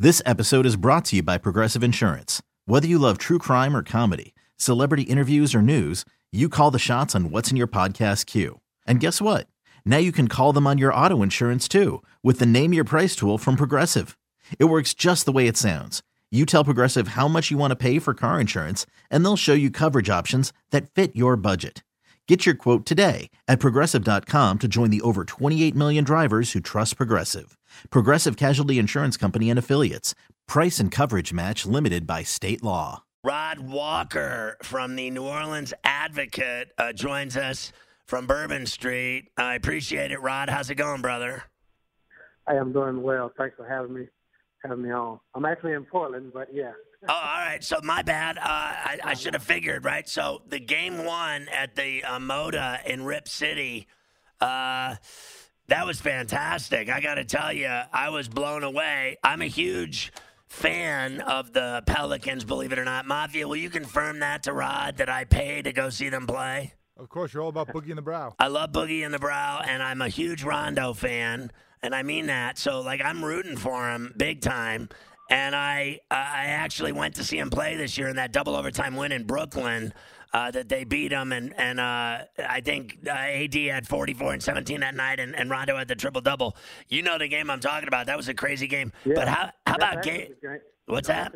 This episode is brought to you by Progressive Insurance. Whether you love true crime or comedy, celebrity interviews or news, you call the shots on what's in your podcast queue. And guess what? Now you can call them on your auto insurance too with the Name Your Price tool from Progressive. It works just the way it sounds. You tell Progressive how much you want to pay for car insurance, and they'll show you coverage options that fit your budget. Get your quote today at Progressive.com to join the over 28 million drivers who trust Progressive. Progressive Casualty Insurance Company and Affiliates. Price and coverage match limited by state law. Rod Walker from the New Orleans Advocate joins us from Bourbon Street. I appreciate it, Rod. How's it going, brother? Hey, I'm doing well. Thanks for having me on. I'm actually in Portland, but yeah. Oh, all right. So my bad. I should have figured, right? So the game one at the Moda in Rip City, that was fantastic. I got to tell you, I was blown away. I'm a huge fan of the Pelicans, believe it or not. Mafia, will you confirm that to Rod, that I paid to go see them play? Of course, you're all about Boogie in the Brow. I love Boogie in the Brow, and I'm a huge Rondo fan, and I mean that. So, I'm rooting for him big time. And I actually went to see him play this year in that double overtime win in Brooklyn that they beat him. And I think AD had 44 and 17 that night, and Rondo had the triple-double. You know the game I'm talking about. That was a crazy game. Yeah. But how about game? What's that?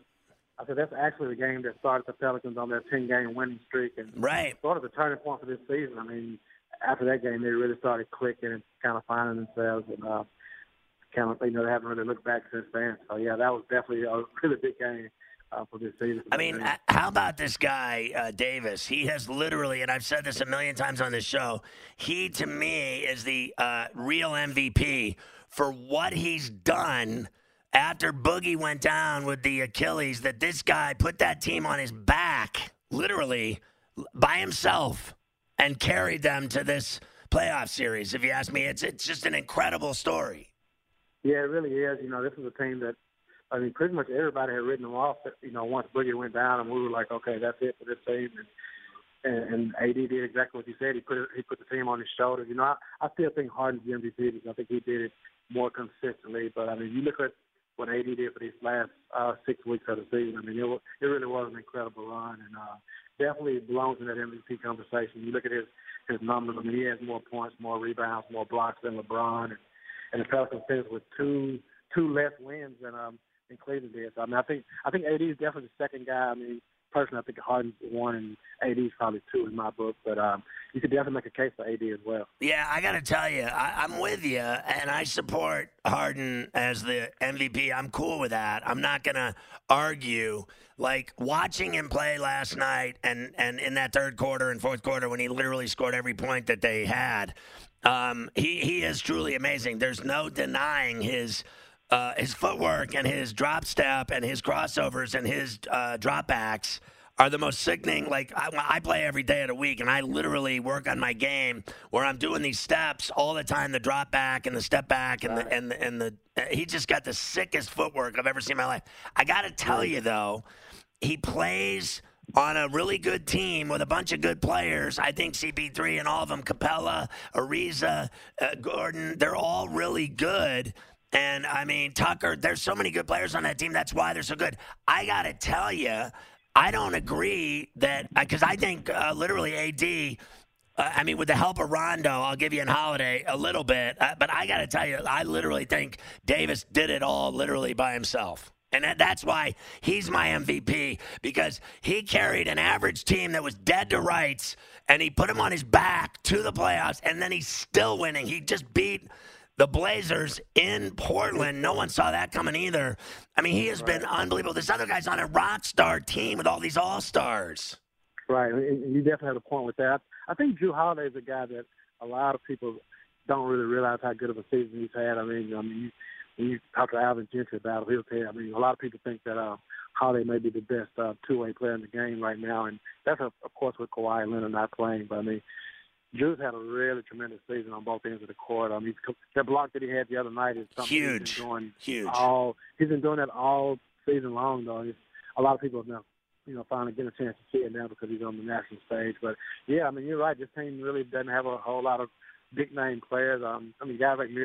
I said that's actually the game that started the Pelicans on their 10-game winning streak. And right. Sort of the turning point for this season. I mean, after that game, they really started clicking and kind of finding themselves. And they haven't really looked back since then. So, yeah, that was definitely a really big game for this season. I mean, how about this guy, Davis? He has literally, and I've said this a million times on this show, he, to me, is the real MVP for what he's done after Boogie went down with the Achilles, that this guy put that team on his back, literally, by himself, and carried them to this playoff series. If you ask me, it's just an incredible story. Yeah, it really is. This is a team that, pretty much everybody had written them off, once Boogie went down, and we were like, okay, that's it for this team. And AD did exactly what he said. He put the team on his shoulders. I still think Harden's the MVP because I think he did it more consistently. But, you look at what AD did for these last 6 weeks of the season. It really was an incredible run, and definitely belongs in that MVP conversation. You look at his numbers. He has more points, more rebounds, more blocks than LeBron, and the Pelicans finished with two less wins than Cleveland did. So, I think AD is definitely the second guy. Personally, I think Harden's one and AD is probably two in my book. But you could definitely make a case for AD as well. Yeah, I got to tell you, I'm with you, and I support Harden as the MVP. I'm cool with that. I'm not going to argue. Watching him play last night and in that third quarter and fourth quarter when he literally scored every point that they had, he is truly amazing. There's no denying his footwork and his drop step and his crossovers and his dropbacks are the most sickening. I play every day of the week, and I literally work on my game where I'm doing these steps all the time, the drop back and the step back and he just got the sickest footwork I've ever seen in my life. I got to tell you, though, he plays on a really good team with a bunch of good players. I think CP3 and all of them, Capella, Ariza, Gordon, they're all really good. And, Tucker, there's so many good players on that team. That's why they're so good. I got to tell you, I don't agree that – because I think literally AD with the help of Rondo, I'll give you an Holiday a little bit. But I got to tell you, I literally think Davis did it all literally by himself. And that's why he's my MVP, because he carried an average team that was dead to rights, and he put him on his back to the playoffs, and then he's still winning. He just beat – the Blazers in Portland. No one saw that coming either. He has been unbelievable. This other guy's on a rock star team with all these all-stars. Right, and you definitely have a point with that. I think Jrue Holiday is a guy that a lot of people don't really realize how good of a season he's had. When you talk to Alvin Gentry about it, he'll tell you. A lot of people think that Holiday may be the best two-way player in the game right now, and that's, of course, with Kawhi Leonard not playing. But, Drew's had a really tremendous season on both ends of the court. The block that he had the other night is something huge. He's been doing huge. He's been doing that all season long, though. A lot of people have now, finally getting a chance to see it now because he's on the national stage. But yeah, you're right. This team really doesn't have a whole lot of big name players. Guys like Mirotic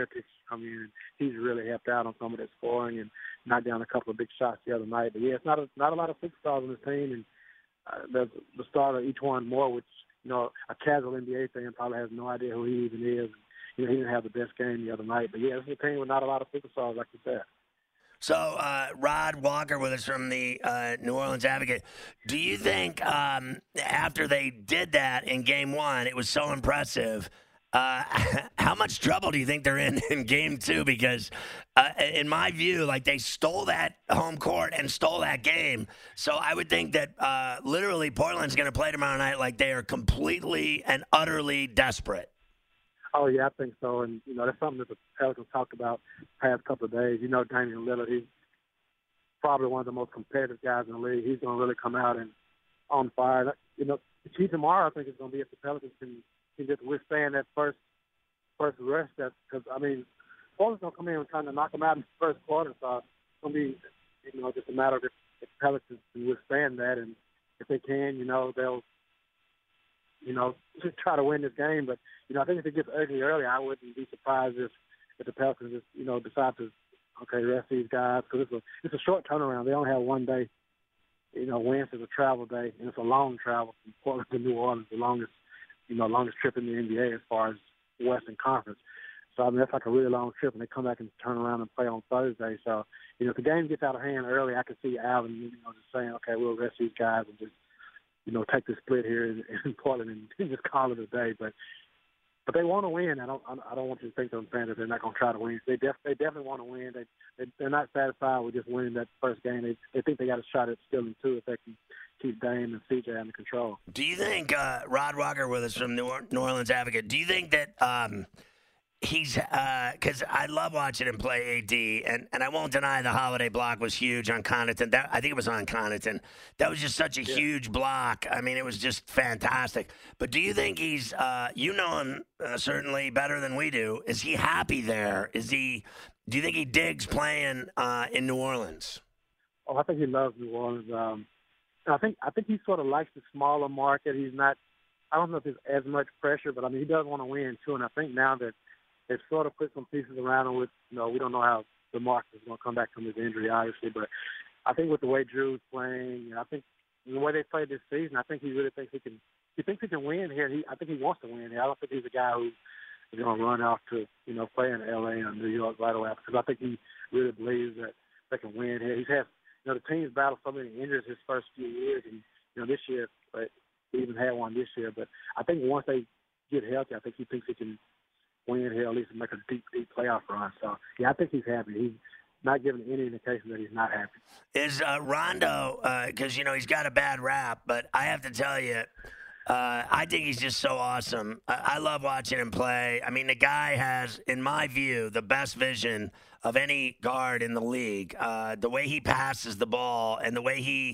come in. He's really helped out on some of that scoring and knocked down a couple of big shots the other night. But, yeah, it's not a lot of superstars on this team, and there's the start of each one more, which, a casual NBA fan probably has no idea who he even is. He didn't have the best game the other night. But, yeah, this is a team with not a lot of superstars, like you said. So, Rod Walker with us from the New Orleans Advocate. Do you think after they did that in Game 1, it was so impressive, how much trouble do you think they're in Game 2? Because in my view, they stole that home court and stole that game. So I would think that literally Portland's going to play tomorrow night like they are completely and utterly desperate. Oh, yeah, I think so. And, that's something that the Pelicans talked about the past couple of days. Damian Lillard, he's probably one of the most competitive guys in the league. He's going to really come out and on fire. The key tomorrow, I think, is going to be if the Pelicans can just withstand that first rush. Because, Portland's going to come in and trying to knock them out in the first quarter. So it's going to be, just a matter of if the Pelicans can withstand that. And if they can, they'll just try to win this game. But, I think if it gets ugly early, I wouldn't be surprised if the Pelicans just, decide to, rest these guys. Because it's a short turnaround. They only have one day. Wednesday's a travel day, and it's a long travel from Portland to New Orleans, the longest trip in the NBA as far as Western Conference. So, that's like a really long trip, and they come back and turn around and play on Thursday. So, if the game gets out of hand early, I could see Alvin, just saying, okay, we'll rest these guys and just, take the split here in Portland and just call it a day. But they want to win. I don't want you to think, that they're not going to try to win. They definitely want to win. They're not satisfied with just winning that first game. They think they got a shot at stealing two if they can keep Dame and CJ under control. Do you think Rod Walker with us from New Orleans Advocate? Do you think that he's because I love watching him play AD, and I won't deny the holiday block was huge on Connaughton. I think it was on Connaughton. That was just such a huge block. It was just fantastic. But do you think he's you know him certainly better than we do? Is he happy there? Do you think he digs playing in New Orleans? Oh, I think he loves New Orleans. I think he sort of likes the smaller market. He's not. I don't know if there's as much pressure, but he does want to win too. And I think now that they've sort of put some pieces around him with, we don't know how DeMarcus is going to come back from his injury, obviously, but I think with the way Drew's playing, I think the way they played this season, I think he really thinks he can win here. I think he wants to win here. I don't think he's a guy who is going to run off to, play in L.A. or New York right away, because I think he really believes that they can win here. He's had, the team's battled so many injuries his first few years, and, this year, but he even had one this year. But I think once they get healthy, I think he thinks he can win here, at least make a deep playoff run. So, yeah, I think he's happy. He's not giving any indication that he's not happy. Is Rondo, because, he's got a bad rap, but I have to tell you, I think he's just so awesome. I love watching him play. The guy has, in my view, the best vision of any guard in the league. The way he passes the ball and the way he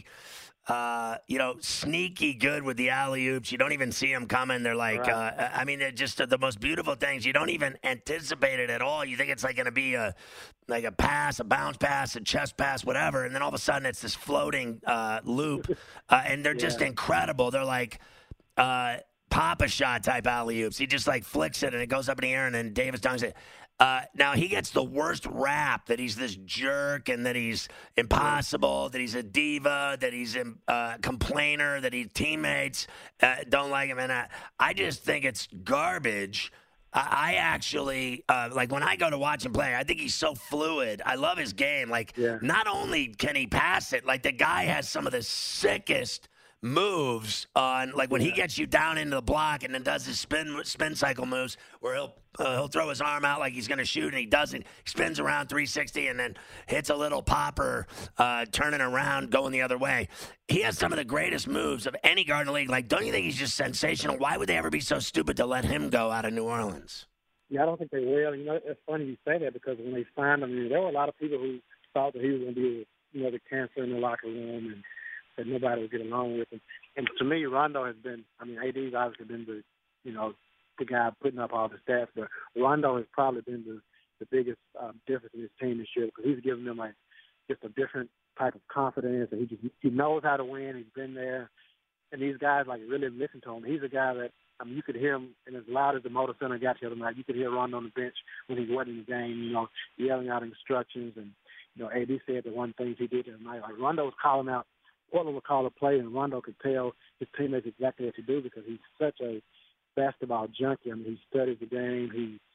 sneaky good with the alley-oops. You don't even see them coming. They're like, right. They're just the most beautiful things. You don't even anticipate it at all. You think it's going to be a pass, a bounce pass, a chest pass, whatever. And then all of a sudden it's this floating loop. And they're just incredible. They're like Papa shot type alley-oops. He just flicks it and it goes up in the air and then Davis dunks it. Now, he gets the worst rap that he's this jerk and that he's impossible, that he's a diva, that he's a complainer, that his teammates don't like him. And I just think it's garbage. I actually, when I go to watch him play, I think he's so fluid. I love his game. Not only can he pass it, the guy has some of the sickest moves on, when he gets you down into the block and then does his spin cycle moves where he'll throw his arm out like he's going to shoot and he doesn't. He spins around 360 and then hits a little popper, turning around, going the other way. He has some of the greatest moves of any guard in the league. Don't you think he's just sensational? Why would they ever be so stupid to let him go out of New Orleans? Yeah, I don't think they will. It's funny you say that because when they signed him, there were a lot of people who thought that he was going to be, the cancer in the locker room and that nobody would get along with him. And to me, Rondo has been, AD's obviously been the guy putting up all the stats, but Rondo has probably been the biggest difference in his team this year because he's given them just a different type of confidence, and he knows how to win. He's been there, and these guys really listen to him. He's a guy that I mean, you could hear him, and as loud as the Motor Center got the other night, you could hear Rondo on the bench when he wasn't in the game, you know, yelling out instructions. And, you know, AD said the one thing he did tonight, like Rondo was calling out, Portland would call a play, and Rondo could tell his teammates exactly what to do because he's such a basketball junkie. I mean, he studies the game.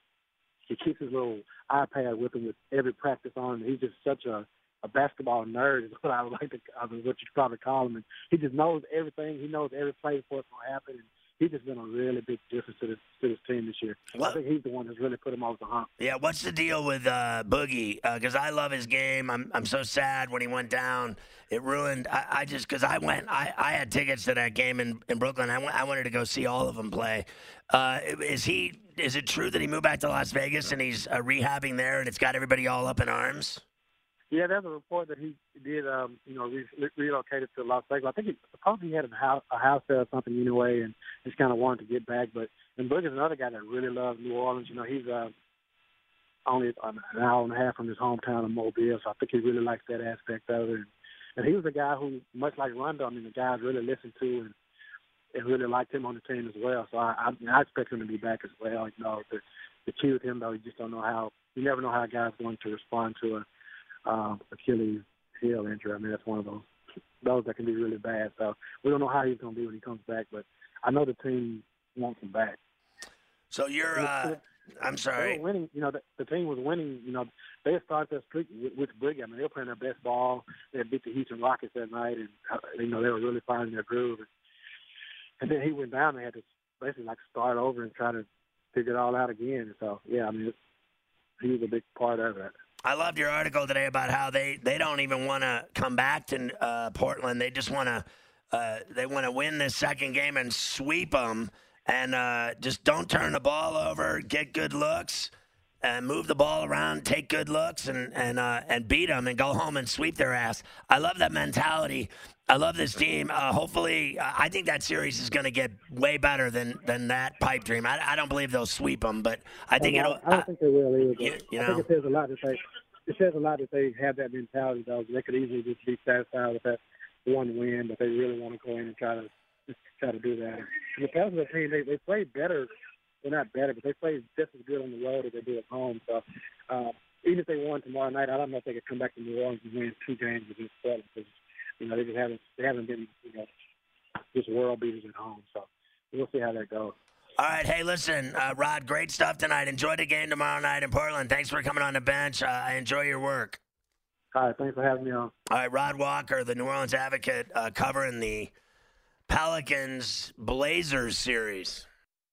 He keeps his little iPad with him with every practice on. He's just such a basketball nerd is what I would like to, what you could probably call him. And he just knows everything. He knows every play before it's going to happen. And he's just been a really big difference to this team this year. I think he's the one that's really put him over the hump. Yeah, what's the deal with Boogie? Because I love his game. I'm so sad when he went down. It ruined. I just because I had tickets to that game in Brooklyn. I wanted to go see all of them play. Is it true that he moved back to Las Vegas and he's rehabbing there and it's got everybody all up in arms? Yeah, there's a report that he did, relocated to Las Vegas. I think he had a house there or something anyway, and just kind of wanted to get back. And Boogie's another guy that really loves New Orleans. You know, he's only an hour and a half from his hometown of Mobile, so I think he really likes that aspect of it. And he was a guy who, much like Rondo, I mean, the guys really listened to and really liked him on the team as well. So I expect him to be back as well. You know, the key with him, though, you just don't know how. You never know how a guy's going to respond to a Achilles heel injury. I mean, that's one of those that can be really bad. So we don't know how he's going to be when he comes back, but I know the team wants him back. So you're, I'm sorry. They were winning. You know, the team was winning. You know, they started their streak with Boogie. I mean, they were playing their best ball. They had beat the Houston Rockets that night, and you know they were really finding their groove. And then he went down. They had to basically like start over and try to figure it all out again. So yeah, I mean, he was a big part of that. I loved your article today about how they don't even want to come back to Portland. They just want to win this second game and sweep them, and just don't turn the ball over, get good looks, and move the ball around, take good looks, and beat them and go home and sweep their ass. I love that mentality. I love this team. Hopefully, I think that series is going to get way better than that pipe dream. I don't believe they'll sweep them, but I think it'll. I don't think they will either. You know? I think it says a lot that they have that mentality, though. They could easily just be satisfied with that one win, but they really want to go in and try to do that. And the Pelicans team, they play better. Well, not better, but they play just as good on the road as they do at home. So even if they won tomorrow night, I don't know if they could come back to New Orleans and win 2 games against Portland because you know they haven't been just world beaters at home. So we'll see how that goes. All right, hey, listen, Rod, great stuff tonight. Enjoy the game tomorrow night in Portland. Thanks for coming on the bench. I enjoy your work. All right, thanks for having me on. All right, Rod Walker, the New Orleans Advocate, covering the Pelicans-Blazers series.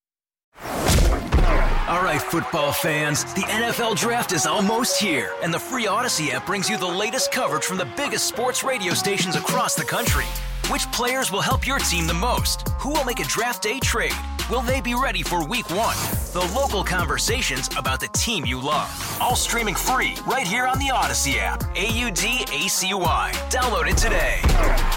All right, football fans, the NFL Draft is almost here, and the free Odyssey app brings you the latest coverage from the biggest sports radio stations across the country. Which players will help your team the most? Who will make a draft day trade? Will they be ready for Week 1? The local conversations about the team you love. All streaming free right here on the Odyssey app. AUDACY. Download it today.